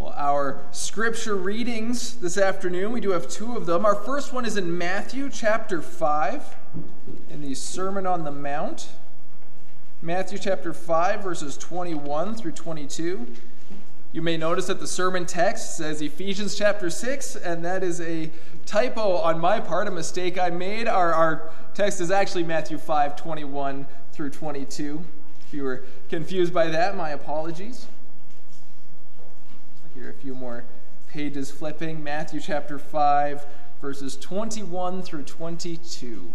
Well, our scripture readings this afternoon, we do have two of them. Our first one is in Matthew chapter 5, in the Sermon on the Mount. Matthew chapter 5, verses 21 through 22. You may notice that the sermon text says Ephesians chapter 6, and that is a typo on my part, a mistake I made. Our text is actually Matthew 5, 21 through 22. If you were confused by that, my apologies. Here are a few more pages flipping. Matthew chapter 5, verses 21 through 22.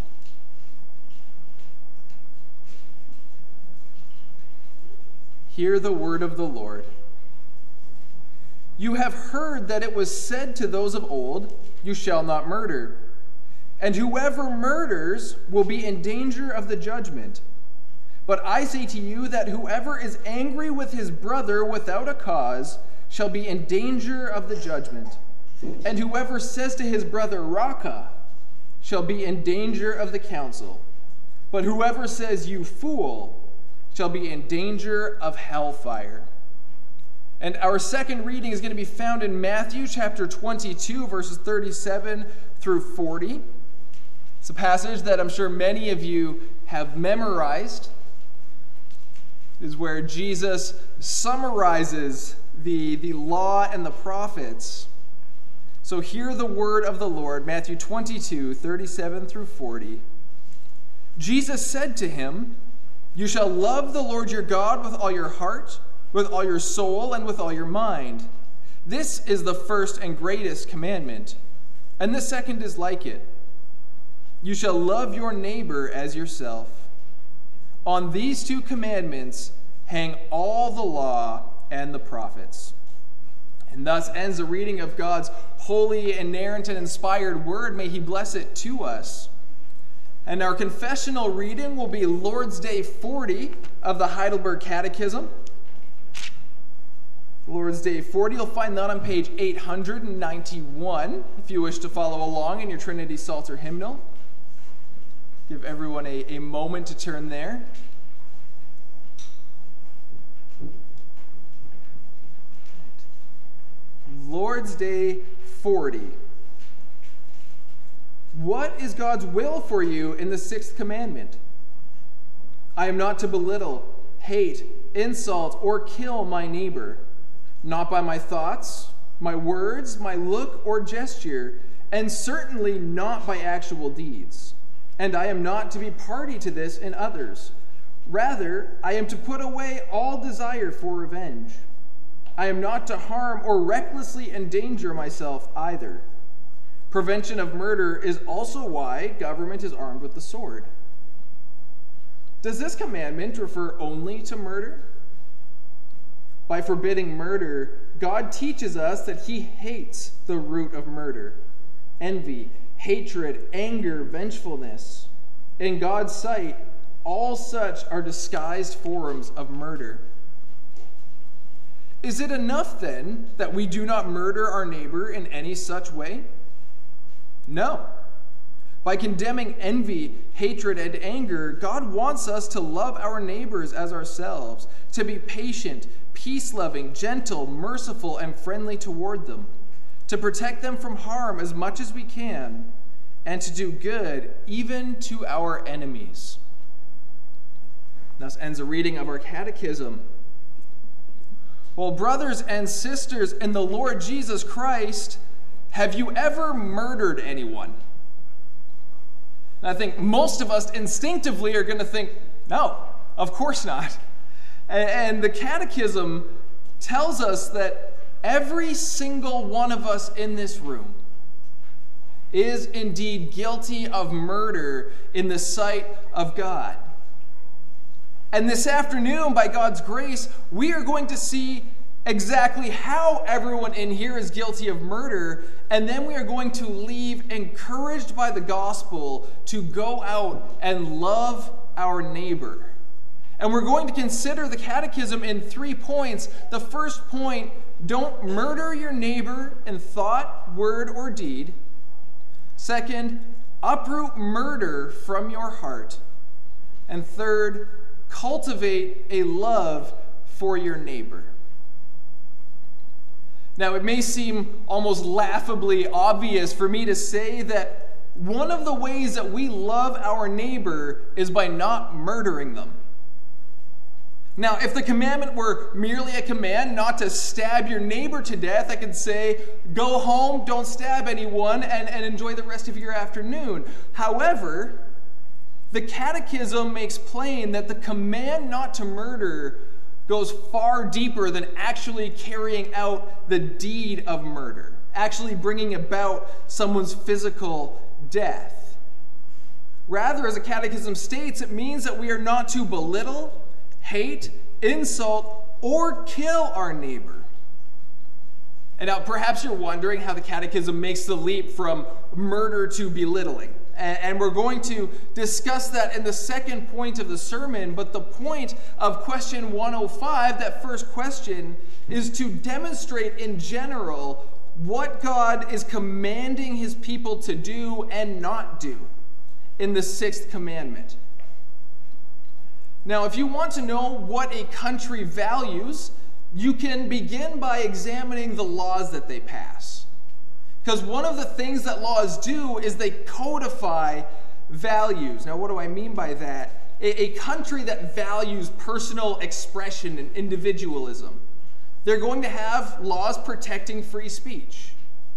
Hear the word of the Lord. You have heard that it was said to those of old, "You shall not murder." And whoever murders will be in danger of the judgment. But I say to you that whoever is angry with his brother without a cause shall be in danger of the judgment. And whoever says to his brother, "Raca," shall be in danger of the council. But whoever says, "You fool," shall be in danger of hellfire. And our second reading is going to be found in Matthew chapter 22, verses 37 through 40. It's a passage that I'm sure many of you have memorized. It is where Jesus summarizes the law and the prophets. So hear the word of the Lord, Matthew 22, 37 through 40. Jesus said to him, "You shall love the Lord your God with all your heart, with all your soul, and with all your mind. This is the first and greatest commandment, and the second is like it. You shall love your neighbor as yourself. On these two commandments hang all the law and the prophets." And thus ends the reading of God's holy, inerrant, and inspired word. May he bless it to us. And our confessional reading will be Lord's Day 40 of the Heidelberg Catechism. Lord's Day 40, you'll find that on page 891, if you wish to follow along in your Trinity Psalter hymnal. Give everyone a moment to turn there. Lord's Day 40. What is God's will for you in the sixth commandment? I am not to belittle, hate, insult, or kill my neighbor, not by my thoughts, my words, my look, or gesture, and certainly not by actual deeds. And I am not to be party to this in others. Rather, I am to put away all desire for revenge. I am not to harm or recklessly endanger myself either. Prevention of murder is also why government is armed with the sword. Does this commandment refer only to murder? By forbidding murder, God teaches us that he hates the root of murder: envy, hatred, anger, vengefulness. In God's sight, all such are disguised forms of murder. Is it enough, then, that we do not murder our neighbor in any such way? No. By condemning envy, hatred, and anger, God wants us to love our neighbors as ourselves, to be patient, peace-loving, gentle, merciful, and friendly toward them, to protect them from harm as much as we can, and to do good even to our enemies. Thus ends the reading of our catechism. Well, brothers and sisters in the Lord Jesus Christ, have you ever murdered anyone? And I think most of us instinctively are going to think, no, of course not. And the catechism tells us that every single one of us in this room is indeed guilty of murder in the sight of God. And this afternoon, by God's grace, we are going to see exactly how everyone in here is guilty of murder, and then we are going to leave encouraged by the gospel to go out and love our neighbor. And we're going to consider the catechism in 3 points. The first point, don't murder your neighbor in thought, word, or deed. Second, uproot murder from your heart. And third, cultivate a love for your neighbor. Now, it may seem almost laughably obvious for me to say that one of the ways that we love our neighbor is by not murdering them. Now, if the commandment were merely a command not to stab your neighbor to death, I could say, go home, don't stab anyone, and enjoy the rest of your afternoon. However, the Catechism makes plain that the command not to murder goes far deeper than actually carrying out the deed of murder, actually bringing about someone's physical death. Rather, as the Catechism states, it means that we are not to belittle, hate, insult, or kill our neighbor. And now perhaps you're wondering how the Catechism makes the leap from murder to belittling. And we're going to discuss that in the second point of the sermon, but the point of question 105, that first question, is to demonstrate in general what God is commanding his people to do and not do in the sixth commandment. Now, if you want to know what a country values, you can begin by examining the laws that they pass. Because one of the things that laws do is they codify values. Now, what do I mean by that? A country that values personal expression and individualism, they're going to have laws protecting free speech.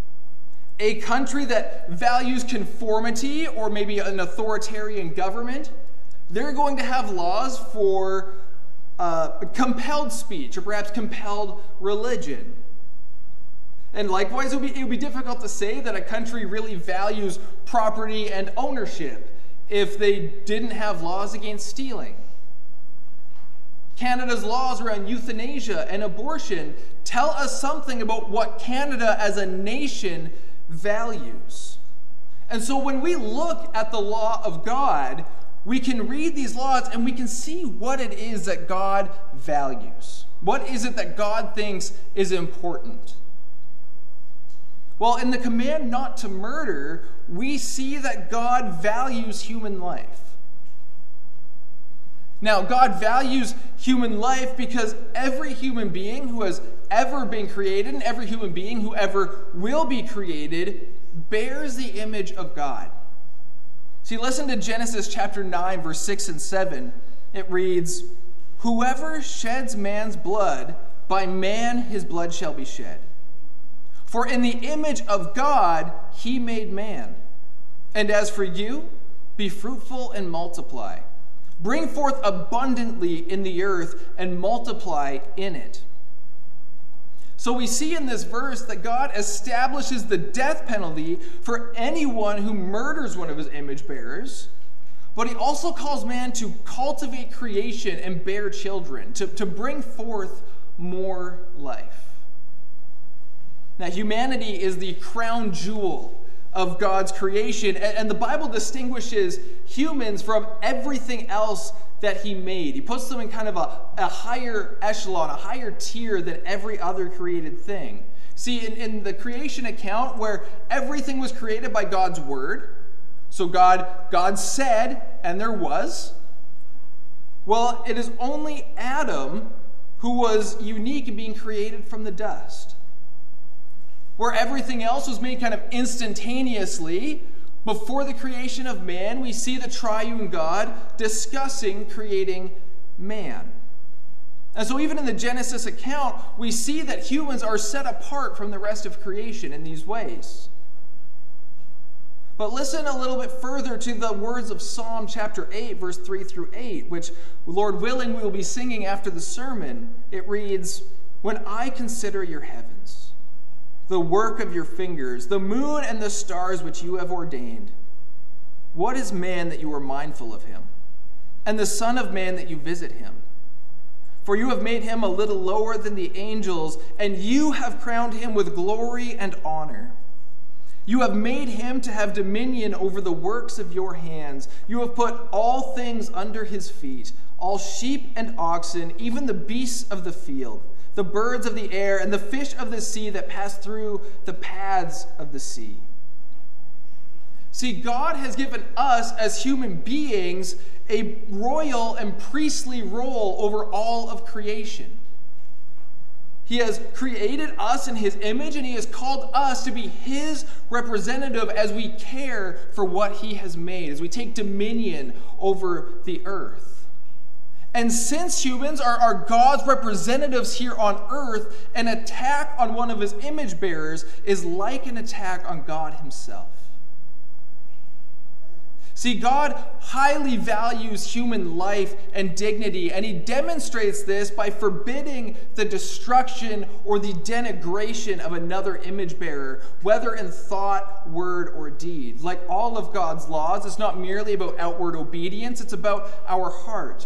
A country that values conformity or maybe an authoritarian government, they're going to have laws for compelled speech or perhaps compelled religion. And likewise, it would be difficult to say that a country really values property and ownership if they didn't have laws against stealing. Canada's laws around euthanasia and abortion tell us something about what Canada as a nation values. And so when we look at the law of God, we can read these laws and we can see what it is that God values. What is it that God thinks is important? Well, in the command not to murder, we see that God values human life. Now, God values human life because every human being who has ever been created and every human being who ever will be created bears the image of God. See, listen to Genesis chapter 9, verse 6 and 7. It reads, "Whoever sheds man's blood, by man his blood shall be shed. For in the image of God he made man. And as for you, be fruitful and multiply. Bring forth abundantly in the earth and multiply in it." So we see in this verse that God establishes the death penalty for anyone who murders one of his image bearers, but he also calls man to cultivate creation and bear children, to bring forth more life. Now, humanity is the crown jewel of God's creation, and the Bible distinguishes humans from everything else that he made. He puts them in kind of a higher echelon, a higher tier than every other created thing. See, in the creation account where everything was created by God's word, so God said, and there was, well, it is only Adam who was unique in being created from the dust. Where everything else was made kind of instantaneously, before the creation of man, we see the triune God discussing creating man. And so even in the Genesis account, we see that humans are set apart from the rest of creation in these ways. But listen a little bit further to the words of Psalm chapter 8, verse 3 through 8, which, Lord willing, we will be singing after the sermon. It reads, "When I consider your heavens, the work of your fingers, the moon and the stars which you have ordained. What is man that you are mindful of him, and the son of man that you visit him? For you have made him a little lower than the angels, and you have crowned him with glory and honor. You have made him to have dominion over the works of your hands. You have put all things under his feet, all sheep and oxen, even the beasts of the field, the birds of the air, and the fish of the sea that pass through the paths of the sea." See, God has given us as human beings a royal and priestly role over all of creation. He has created us in his image, and he has called us to be his representative as we care for what he has made, as we take dominion over the earth. And since humans are God's representatives here on earth, an attack on one of his image bearers is like an attack on God himself. See, God highly values human life and dignity, and he demonstrates this by forbidding the destruction or the denigration of another image bearer, whether in thought, word, or deed. Like all of God's laws, it's not merely about outward obedience, it's about our heart.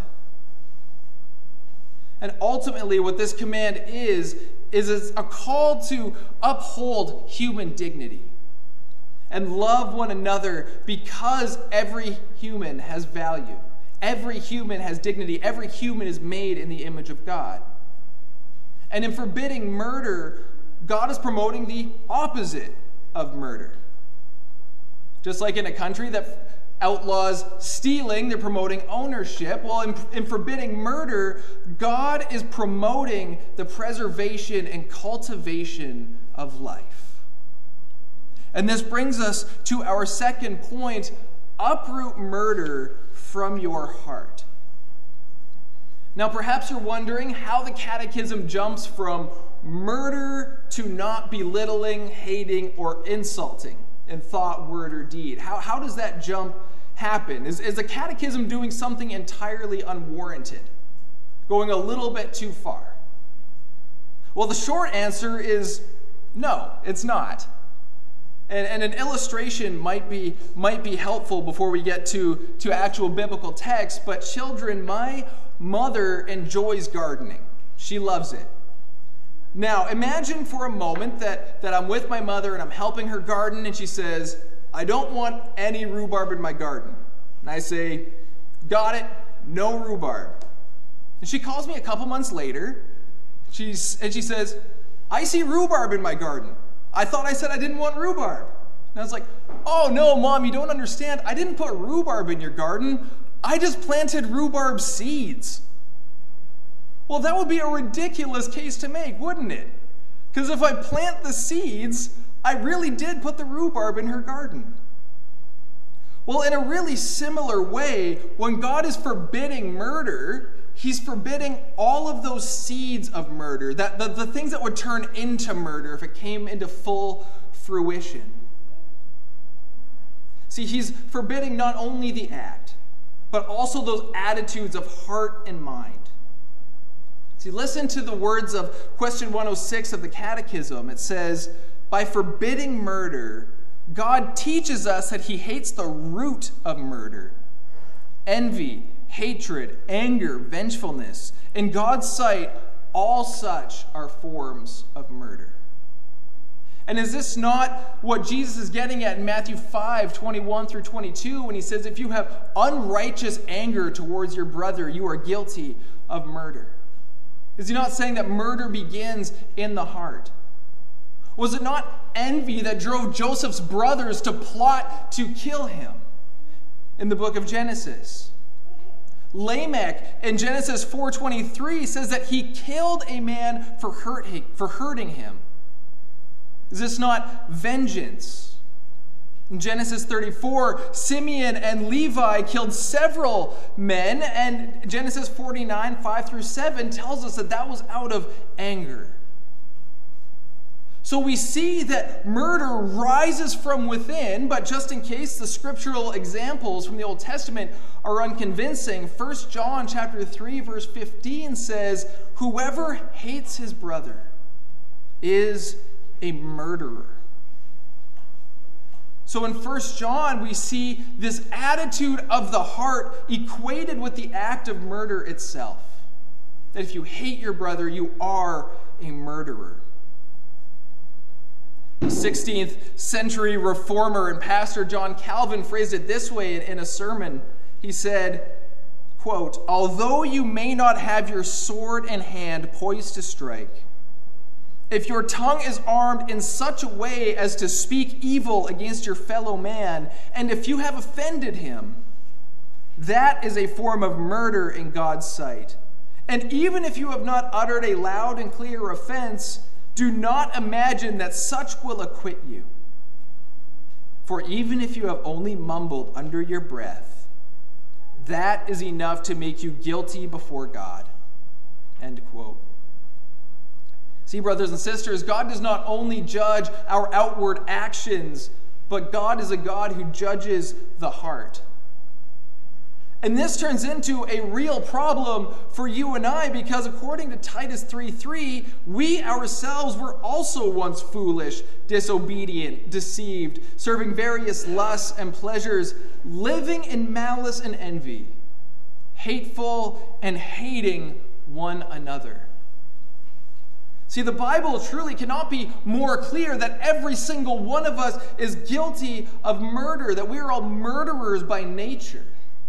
And ultimately, what this command is a call to uphold human dignity and love one another, because every human has value. Every human has dignity. Every human is made in the image of God. And in forbidding murder, God is promoting the opposite of murder. Just like in a country that outlaws stealing, they're promoting ownership. Well, in forbidding murder, God is promoting the preservation and cultivation of life. And this brings us to our second point: uproot murder from your heart. Now, perhaps you're wondering how the Catechism jumps from murder to not belittling, hating, or insulting in thought, word, or deed. How does that jump happen? Is the Catechism doing something entirely unwarranted, going a little bit too far? Well, the short answer is no, it's not. And an illustration might be helpful before we get to actual biblical text. But children, my mother enjoys gardening. She loves it. Now, imagine for a moment that I'm with my mother and I'm helping her garden, and she says, "I don't want any rhubarb in my garden." And I say, "Got it, no rhubarb." And she calls me a couple months later, and she says, "I see rhubarb in my garden. I thought I said I didn't want rhubarb." And I was like, "Oh no, Mom, you don't understand. I didn't put rhubarb in your garden. I just planted rhubarb seeds." Well, that would be a ridiculous case to make, wouldn't it? Because if I plant the seeds, I really did put the rhubarb in her garden. Well, in a really similar way, when God is forbidding murder, he's forbidding all of those seeds of murder, the things that would turn into murder if it came into full fruition. See, he's forbidding not only the act, but also those attitudes of heart and mind. See, listen to the words of question 106 of the Catechism. It says, "By forbidding murder, God teaches us that he hates the root of murder, envy, hatred, anger, vengefulness. In God's sight, all such are forms of murder." And is this not what Jesus is getting at in Matthew 5:21 through 22, when he says, "If you have unrighteous anger towards your brother, you are guilty of murder"? Is he not saying that murder begins in the heart? Was it not envy that drove Joseph's brothers to plot to kill him in the book of Genesis? Lamech in Genesis 4:23 says that he killed a man for hurting him. Is this not vengeance? In Genesis 34, Simeon and Levi killed several men, and Genesis 49, 5 through 7 tells us that that was out of anger. So we see that murder rises from within, but just in case the scriptural examples from the Old Testament are unconvincing, 1 John chapter 3, verse 15 says, "Whoever hates his brother is a murderer." So in 1 John, we see this attitude of the heart equated with the act of murder itself. That if you hate your brother, you are a murderer. The 16th century reformer and pastor John Calvin phrased it this way in a sermon. He said, quote, "Although you may not have your sword in hand poised to strike, if your tongue is armed in such a way as to speak evil against your fellow man, and if you have offended him, that is a form of murder in God's sight. And even if you have not uttered a loud and clear offense, do not imagine that such will acquit you. For even if you have only mumbled under your breath, that is enough to make you guilty before God. End quote. See, brothers and sisters, God does not only judge our outward actions, but God is a God who judges the heart. And this turns into a real problem for you and I, because according to Titus 3:3, we ourselves were also once foolish, disobedient, deceived, serving various lusts and pleasures, living in malice and envy, hateful and hating one another. See, the Bible truly cannot be more clear that every single one of us is guilty of murder, that we are all murderers by nature.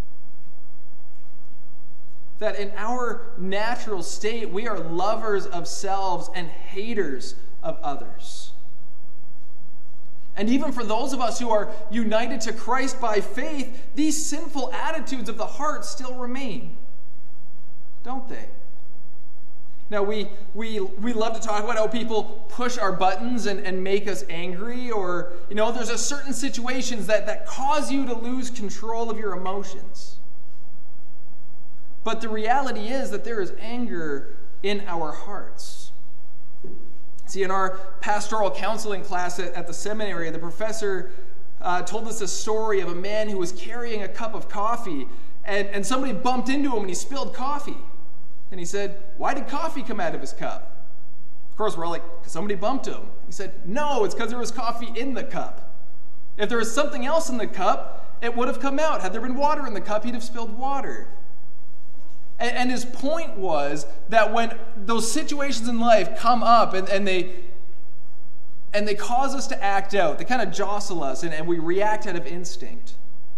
That in our natural state, we are lovers of selves and haters of others. And even for those of us who are united to Christ by faith, these sinful attitudes of the heart still remain, don't they? Now, we love to talk about how people push our buttons and make us angry, or, there's a certain situations that cause you to lose control of your emotions. But the reality is that there is anger in our hearts. See, in our pastoral counseling class at the seminary, the professor told us a story of a man who was carrying a cup of coffee, and somebody bumped into him and he spilled coffee. And he said, "Why did coffee come out of his cup?" Of course, we're all like, "Somebody bumped him." He said, "No, it's because there was coffee in the cup. If there was something else in the cup, it would have come out. Had there been water in the cup, he'd have spilled water." And his point was that when those situations in life come up and they cause us to act out, they kind of jostle us and we react out of instinct,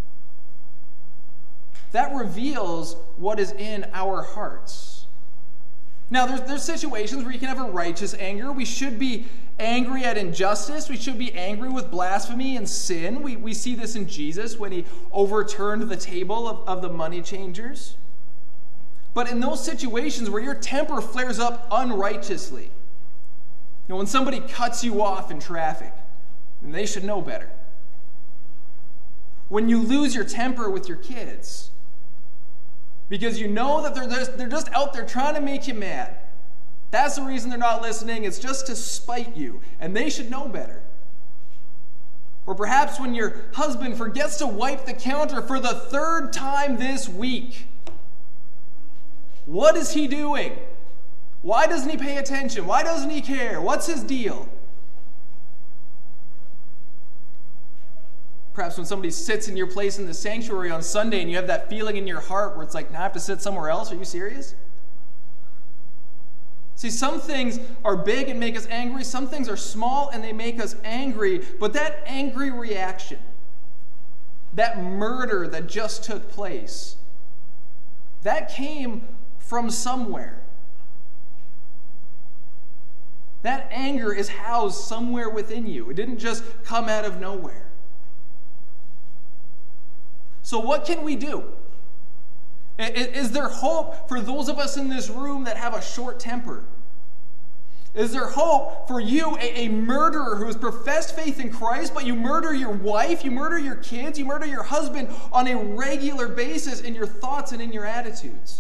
that reveals what is in our hearts. Now, there's situations where you can have a righteous anger. We should be angry at injustice. We should be angry with blasphemy and sin. We see this in Jesus when he overturned the table of the money changers. But in those situations where your temper flares up unrighteously, when somebody cuts you off in traffic, and they should know better. When you lose your temper with your kids, because you know that they're just out there trying to make you mad. That's the reason they're not listening. It's just to spite you, and they should know better. Or perhaps when your husband forgets to wipe the counter for the 3rd time this week. What is he doing? Why doesn't he pay attention? Why doesn't he care? What's his deal? Perhaps when somebody sits in your place in the sanctuary on Sunday and you have that feeling in your heart where it's like, now I have to sit somewhere else. Are you serious? See, some things are big and make us angry. Some things are small and they make us angry. But that angry reaction, that murder that just took place, that came from somewhere. That anger is housed somewhere within you. It didn't just come out of nowhere. So what can we do? Is there hope for those of us in this room that have a short temper? Is there hope for you, a murderer who has professed faith in Christ, but you murder your wife, you murder your kids, you murder your husband on a regular basis in your thoughts and in your attitudes?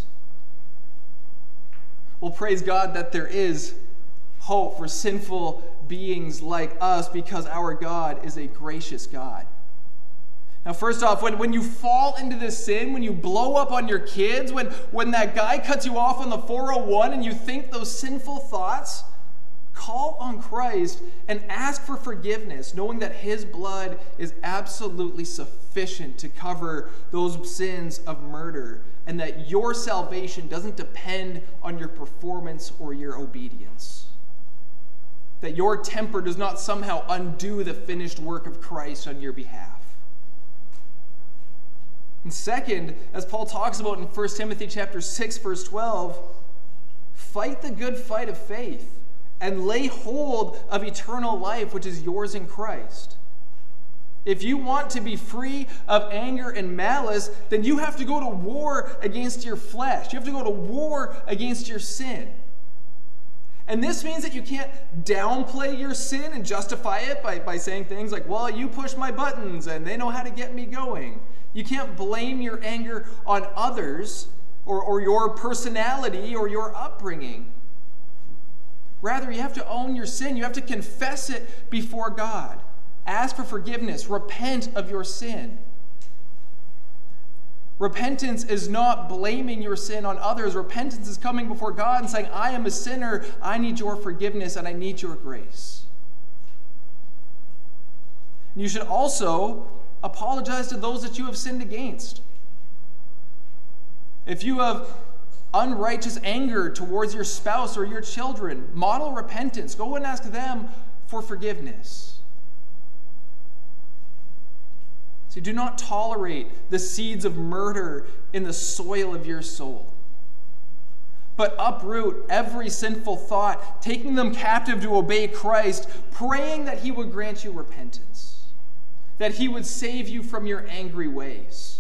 Well, praise God that there is hope for sinful beings like us, because our God is a gracious God. Now, first off, when you fall into this sin, when you blow up on your kids, when that guy cuts you off on the 401 and you think those sinful thoughts, call on Christ and ask for forgiveness, knowing that his blood is absolutely sufficient to cover those sins of murder, and that your salvation doesn't depend on your performance or your obedience. That your temper does not somehow undo the finished work of Christ on your behalf. And second, as Paul talks about in 1 Timothy chapter 6, verse 12, fight the good fight of faith and lay hold of eternal life, which is yours in Christ. If you want to be free of anger and malice, then you have to go to war against your flesh. You have to go to war against your sin. And this means that you can't downplay your sin and justify it by saying things like, well, you push my buttons and they know how to get me going. You can't blame your anger on others or your personality or your upbringing. Rather, you have to own your sin. You have to confess it before God. Ask for forgiveness. Repent of your sin. Repentance is not blaming your sin on others. Repentance is coming before God and saying, I am a sinner. I need your forgiveness and I need your grace. You should also apologize to those that you have sinned against. If you have unrighteous anger towards your spouse or your children, model repentance. Go and ask them for forgiveness. So do not tolerate the seeds of murder in the soil of your soul, but uproot every sinful thought, taking them captive to obey Christ, praying that he would grant you repentance, that he would save you from your angry ways.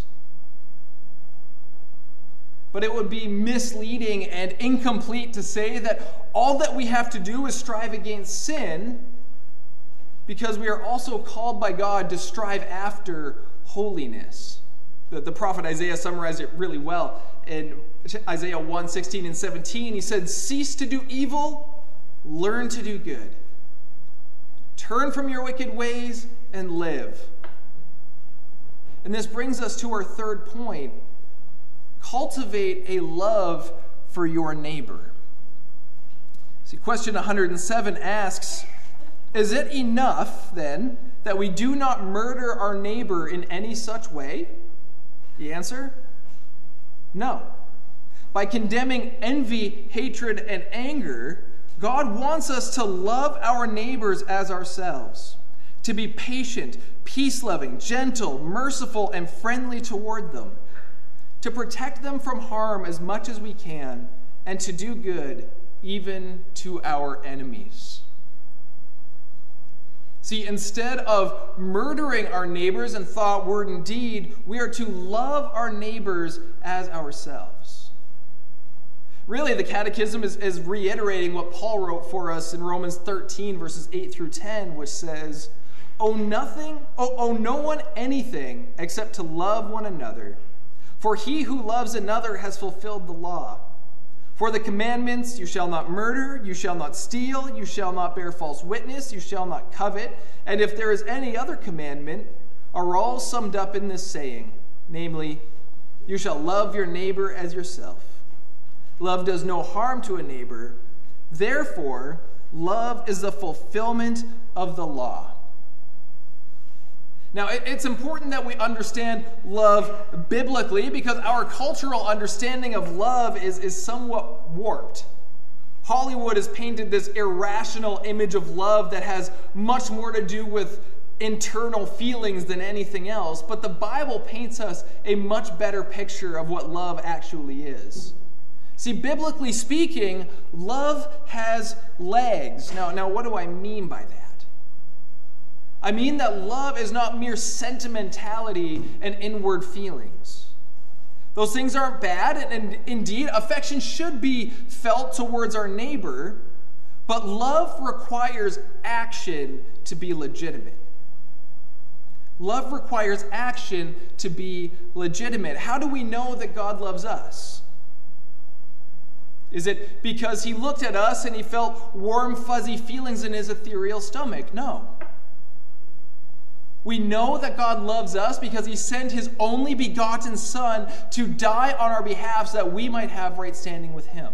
But it would be misleading and incomplete to say that all that we have to do is strive against sin, because we are also called by God to strive after holiness. The prophet Isaiah summarized it really well. In Isaiah 1:16 and 17, he said, cease to do evil, learn to do good. Turn from your wicked ways and live. And this brings us to our third point. Cultivate a love for your neighbor. See, question 107 asks, is it enough, then, that we do not murder our neighbor in any such way? The answer? No. By condemning envy, hatred, and anger, God wants us to love our neighbors as ourselves, to be patient, peace-loving, gentle, merciful, and friendly toward them, to protect them from harm as much as we can, and to do good even to our enemies. See, instead of murdering our neighbors in thought, word, and deed, we are to love our neighbors as ourselves. Really, the Catechism is reiterating what Paul wrote for us in Romans 13, verses 8 through 10, which says, owe no one anything except to love one another. For he who loves another has fulfilled the law. For the commandments, you shall not murder, you shall not steal, you shall not bear false witness, you shall not covet, and if there is any other commandment, are all summed up in this saying, namely, you shall love your neighbor as yourself. Love does no harm to a neighbor. Therefore, love is the fulfillment of the law. Now, it's important that we understand love biblically because our cultural understanding of love is somewhat warped. Hollywood has painted this irrational image of love that has much more to do with internal feelings than anything else, but the Bible paints us a much better picture of what love actually is. See, biblically speaking, love has legs. Now, what do I mean by that? I mean that love is not mere sentimentality and inward feelings. Those things aren't bad, and indeed, affection should be felt towards our neighbor, but love requires action to be legitimate. Love requires action to be legitimate. How do we know that God loves us? Is it because he looked at us and he felt warm, fuzzy feelings in his ethereal stomach? No. We know that God loves us because he sent his only begotten Son to die on our behalf so that we might have right standing with him.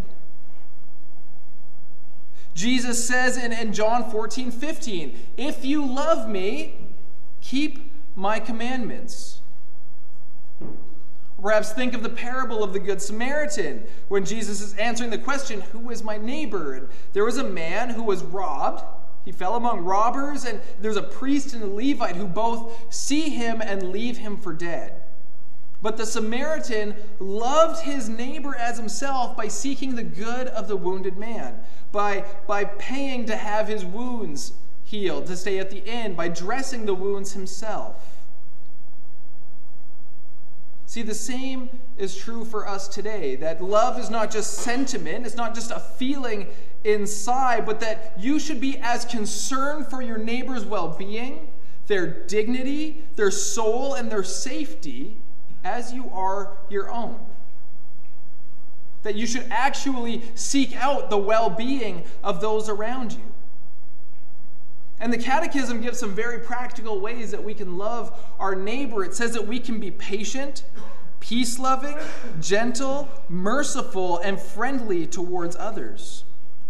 Jesus says in John 14:15, if you love me, keep my commandments. Perhaps think of the parable of the Good Samaritan when Jesus is answering the question, who is my neighbor? And there was a man who was robbed. He fell among robbers, and there's a priest and a Levite who both see him and leave him for dead. But the Samaritan loved his neighbor as himself by seeking the good of the wounded man, by paying to have his wounds healed, to stay at the end by dressing the wounds himself. See, the same is true for us today, that love is not just sentiment, it's not just a feeling inside, but that you should be as concerned for your neighbor's well-being, their dignity, their soul, and their safety as you are your own. That you should actually seek out the well-being of those around you. And the Catechism gives some very practical ways that we can love our neighbor. It says that we can be patient, peace-loving, gentle, merciful, and friendly towards others.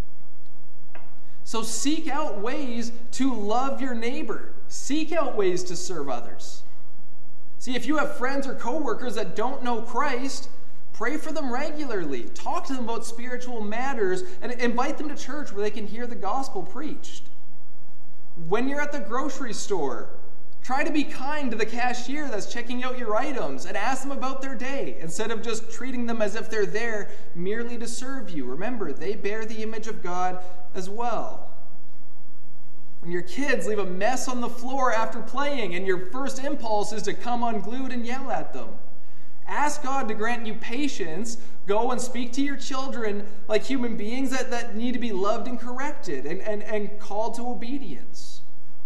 So seek out ways to love your neighbor. Seek out ways to serve others. See, if you have friends or coworkers that don't know Christ, pray for them regularly. Talk to them about spiritual matters and invite them to church where they can hear the gospel preached. When you're at the grocery store, try to be kind to the cashier that's checking out your items and ask them about their day instead of just treating them as if they're there merely to serve you. Remember, they bear the image of God as well. When your kids leave a mess on the floor after playing and your first impulse is to come unglued and yell at them, ask God to grant you patience. Go and speak to your children like human beings that need to be loved and corrected and called to obedience.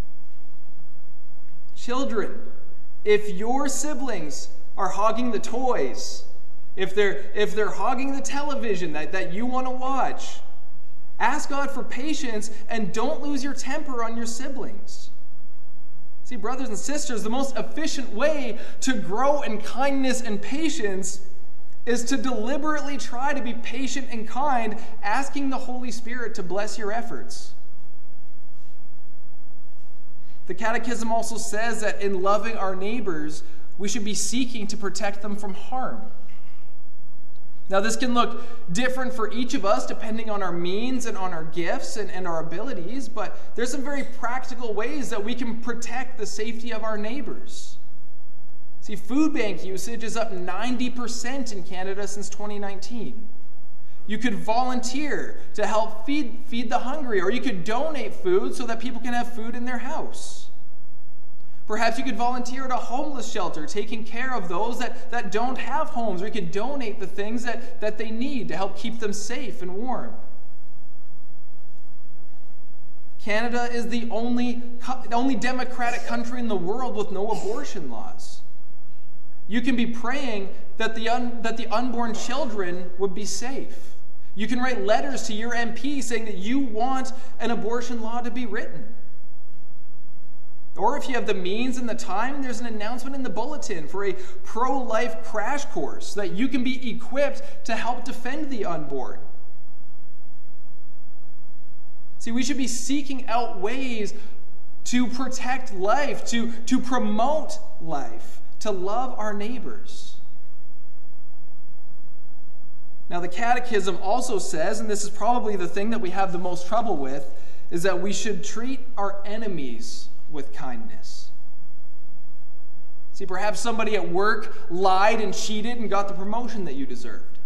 Children, if your siblings are hogging the toys, if they're hogging the television that you want to watch, ask God for patience and don't lose your temper on your siblings. See, brothers and sisters, the most efficient way to grow in kindness and patience is to deliberately try to be patient and kind, asking the Holy Spirit to bless your efforts. The Catechism also says that in loving our neighbors, we should be seeking to protect them from harm. Now, this can look different for each of us depending on our means and on our gifts and our abilities, but there's some very practical ways that we can protect the safety of our neighbors. See, food bank usage is up 90% in Canada since 2019. You could volunteer to help feed the hungry, or you could donate food so that people can have food in their house. Perhaps you could volunteer at a homeless shelter, taking care of those that don't have homes, or you could donate the things that they need to help keep them safe and warm. Canada is the only democratic country in the world with no abortion laws. You can be praying that the unborn children would be safe. You can write letters to your MP saying that you want an abortion law to be written. Or if you have the means and the time, there's an announcement in the bulletin for a pro-life crash course so that you can be equipped to help defend the unborn. See, we should be seeking out ways to protect life, to promote life, to love our neighbors. Now, the Catechism also says, and this is probably the thing that we have the most trouble with, is that we should treat our enemies with kindness. See, perhaps somebody at work lied and cheated and got the promotion that you deserved.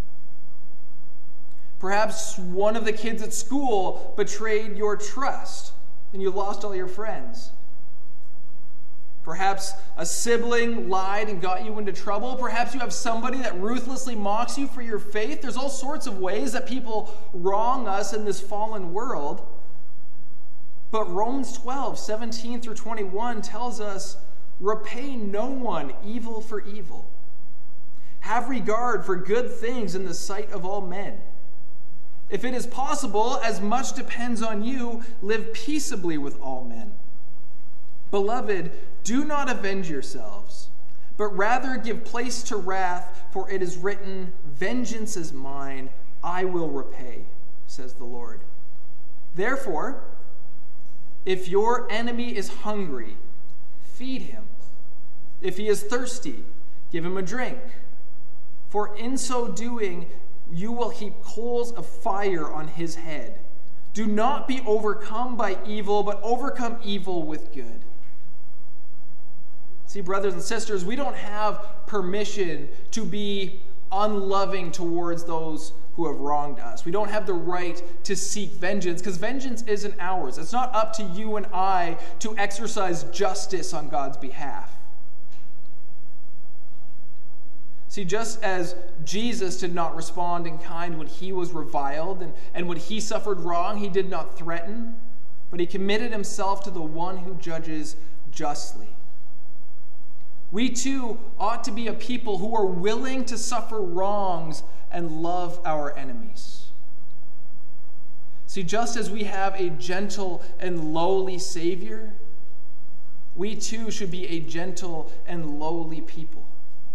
Perhaps one of the kids at school betrayed your trust and you lost all your friends. Perhaps a sibling lied and got you into trouble. Perhaps you have somebody that ruthlessly mocks you for your faith. There's all sorts of ways that people wrong us in this fallen world. But Romans 12:17-21 tells us, repay no one evil for evil. Have regard for good things in the sight of all men. If it is possible, as much depends on you, live peaceably with all men. Beloved, do not avenge yourselves, but rather give place to wrath, for it is written, vengeance is mine, I will repay, says the Lord. Therefore, if your enemy is hungry, feed him. If he is thirsty, give him a drink. For in so doing, you will heap coals of fire on his head. Do not be overcome by evil, but overcome evil with good. See, brothers and sisters, we don't have permission to be unloving towards those who have wronged us. We don't have the right to seek vengeance because vengeance isn't ours. It's not up to you and I to exercise justice on God's behalf. See, just as Jesus did not respond in kind when he was reviled and when he suffered wrong, he did not threaten, but he committed himself to the one who judges justly. We too ought to be a people who are willing to suffer wrongs and love our enemies. See, just as we have a gentle and lowly Savior, we too should be a gentle and lowly people.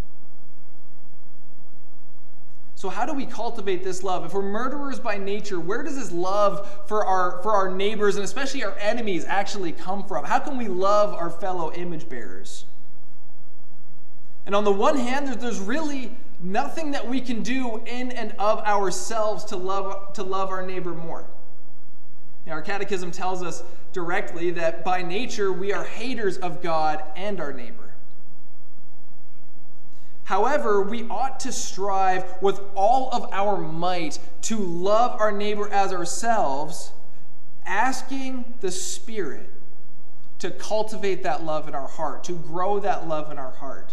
So how do we cultivate this love? If we're murderers by nature, where does this love for our neighbors and especially our enemies actually come from? How can we love our fellow image bearers? And on the one hand, there's really nothing that we can do in and of ourselves to love our neighbor more. Now, our catechism tells us directly that by nature we are haters of God and our neighbor. However, we ought to strive with all of our might to love our neighbor as ourselves, asking the Spirit to cultivate that love in our heart, to grow that love in our heart.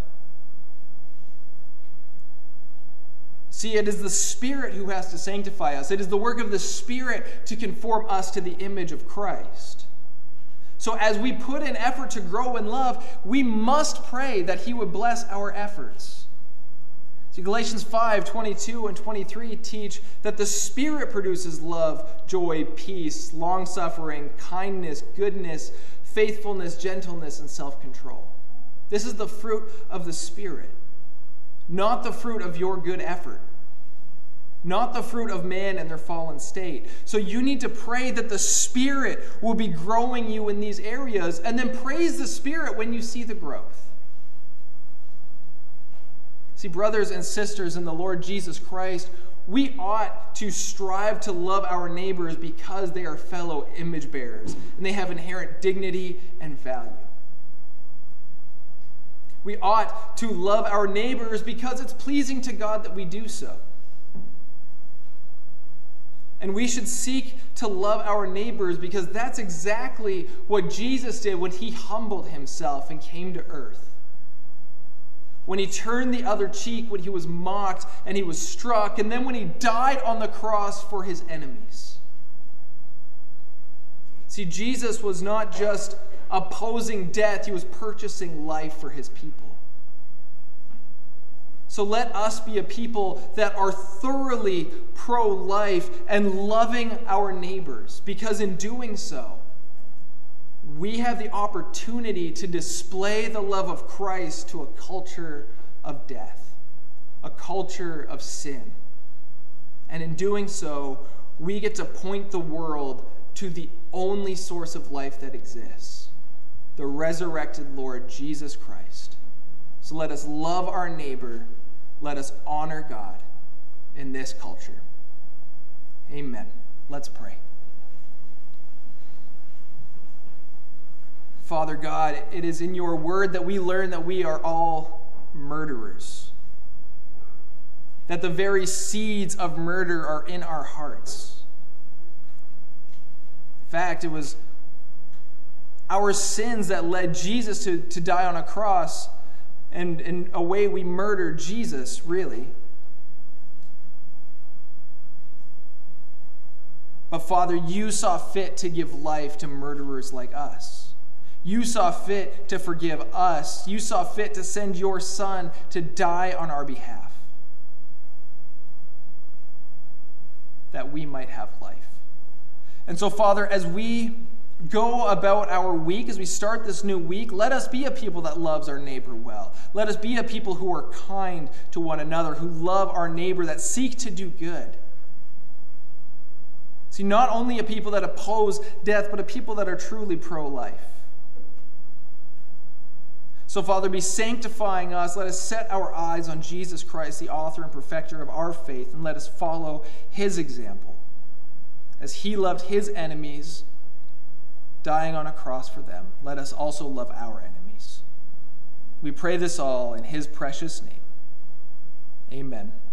See, it is the Spirit who has to sanctify us. It is the work of the Spirit to conform us to the image of Christ. So as we put in effort to grow in love, we must pray that he would bless our efforts. See, Galatians 5:22 and 23 teach that the Spirit produces love, joy, peace, long-suffering, kindness, goodness, faithfulness, gentleness, and self-control. This is the fruit of the Spirit, not the fruit of your good effort, not the fruit of man and their fallen state. So you need to pray that the Spirit will be growing you in these areas, and then praise the Spirit when you see the growth. See, brothers and sisters in the Lord Jesus Christ, we ought to strive to love our neighbors because they are fellow image bearers and they have inherent dignity and value. We ought to love our neighbors because it's pleasing to God that we do so. And we should seek to love our neighbors because that's exactly what Jesus did when he humbled himself and came to earth. When he turned the other cheek, when he was mocked and he was struck, and then when he died on the cross for his enemies. See, Jesus was not just opposing death, he was purchasing life for his people. So let us be a people that are thoroughly pro-life and loving our neighbors, because in doing so, we have the opportunity to display the love of Christ to a culture of death, a culture of sin. And in doing so, we get to point the world to the only source of life that exists, the resurrected Lord Jesus Christ. So let us love our neighbor. Let us honor God in this culture. Amen. Let's pray. Father God, it is in your word that we learn that we are all murderers, that the very seeds of murder are in our hearts. In fact, it was our sins that led Jesus to die on a cross, and in a way we murdered Jesus, really. But Father, you saw fit to give life to murderers like us. You saw fit to forgive us. You saw fit to send your Son to die on our behalf, that we might have life. And so, Father, as we go about our week, as we start this new week, let us be a people that loves our neighbor well. Let us be a people who are kind to one another, who love our neighbor, that seek to do good. See, not only a people that oppose death, but a people that are truly pro-life. So, Father, be sanctifying us. Let us set our eyes on Jesus Christ, the author and perfecter of our faith, and let us follow his example as he loved his enemies, dying on a cross for them. Let us also love our enemies. We pray this all in his precious name. Amen.